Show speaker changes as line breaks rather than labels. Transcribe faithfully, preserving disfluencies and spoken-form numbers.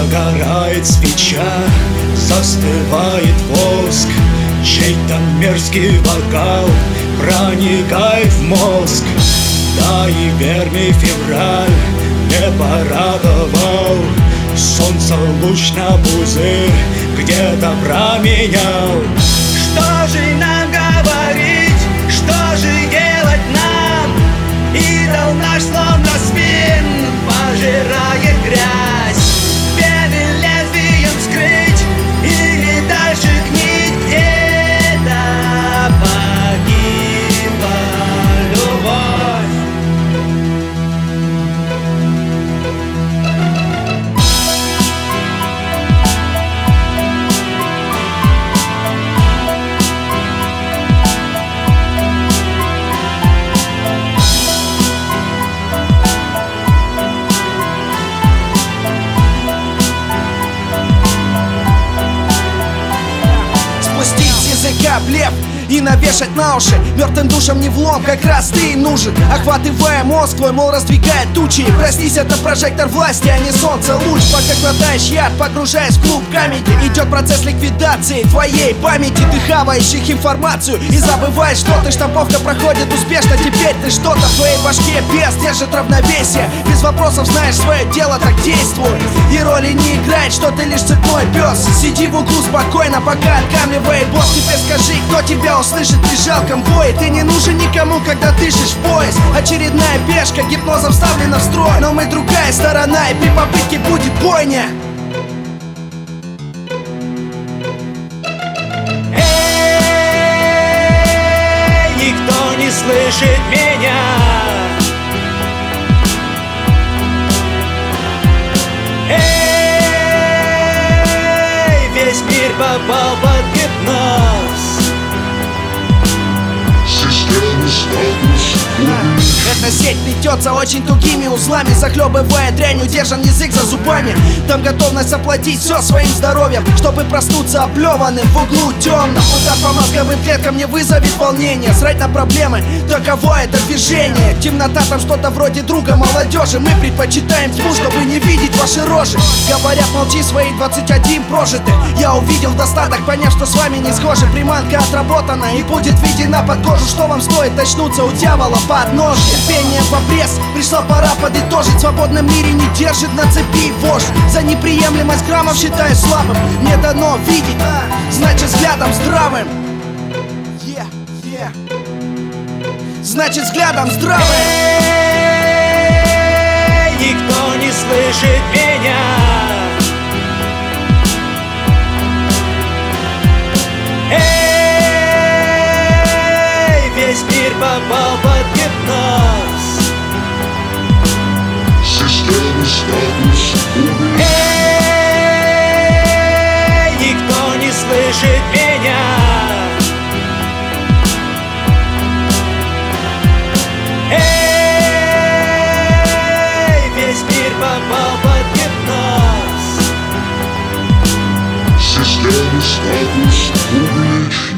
Догорает свеча, застывает воск, чей-то мерзкий вокал проникает в мозг. Да и верный февраль не порадовал, солнце луч на пузырь где-то променял. Что же нам говорить, что же делать нам? Идол наш словно свин пожирает грязь. Вены лезвием скрыть или дальше гнить, где-то погибла любовь.
Языка блеф и навешать на уши мертвым душам не влом, как раз ты и нужен. Охватывая мозг твой, мол, раздвигает тучи. Проснись, это прожектор власти, а не солнце луч. Пока глотаешь яд, погружаясь в клуб камеди, идет процесс ликвидации твоей памяти. Ты хаваешь их информацию и забываешь, что ты. Штамповка проходит успешно, теперь ты что-то в твоей башке без держит равновесие. Без вопросов знаешь свое дело, так действуй. И роли не играет, что ты лишь цепной пес. Сиди в углу спокойно, пока откамливает босс. Теперь скажи, кто тебя услышит при жалком вое. Ты не нужен никому, когда дышишь в пояс. Очередная пешка гипнозом вставлена в строй. Но мы другая сторона, и при попытке будет бойня.
Эй, никто не слышит меня. Эй, весь мир попал под гипноз.
Эта сеть плетется очень тугими узлами, захлебывая дрянь, удержан язык за зубами. Там готовность оплатить все своим здоровьем, чтобы проснуться оплеванным в углу темным. Удар по мозговым клеткам не вызовет волнения. Срать на проблемы, таково это движение. Темнота там что-то вроде друга молодежи. Мы предпочитаем тьму, чтобы не видеть ваши рожи. Говорят, молчи, свои двадцать один прожиты. Я увидел достаток, поняв, что с вами не схожи. Приманка отработана и будет введена под кожу. Что вам стоит очнуться у дьявола под нож? Терпение в обрез, пришла пора подытожить. В свободном мире не держит на цепи вождь. За неприемлемость граммов считаю слабым. Мне дано видеть, значит взглядом здравым. yeah, yeah. Значит взглядом здравым.
Эй, никто не слышит меня. Эй, весь мир попал под гипноз. Эй, никто не слышит меня. Эй, весь мир попал под гипноз.
Система статус увеличь.